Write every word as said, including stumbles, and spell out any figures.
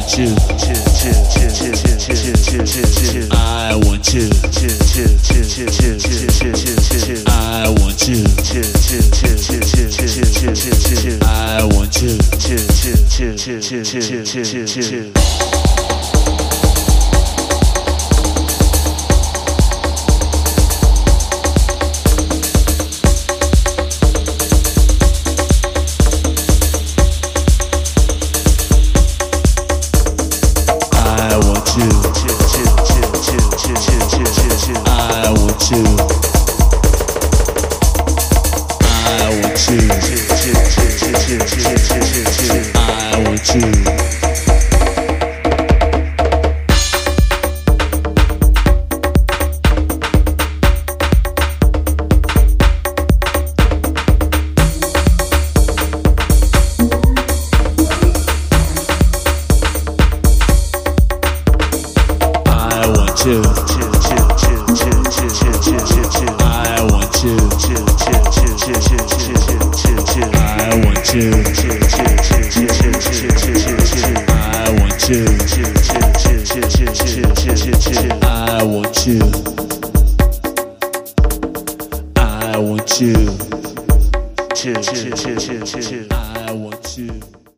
want you. I want you. I want you. I want you. I want you. I want you. I want you. I want you. I want you. I want you. I want you. I want you. I want you. I want you. I want you.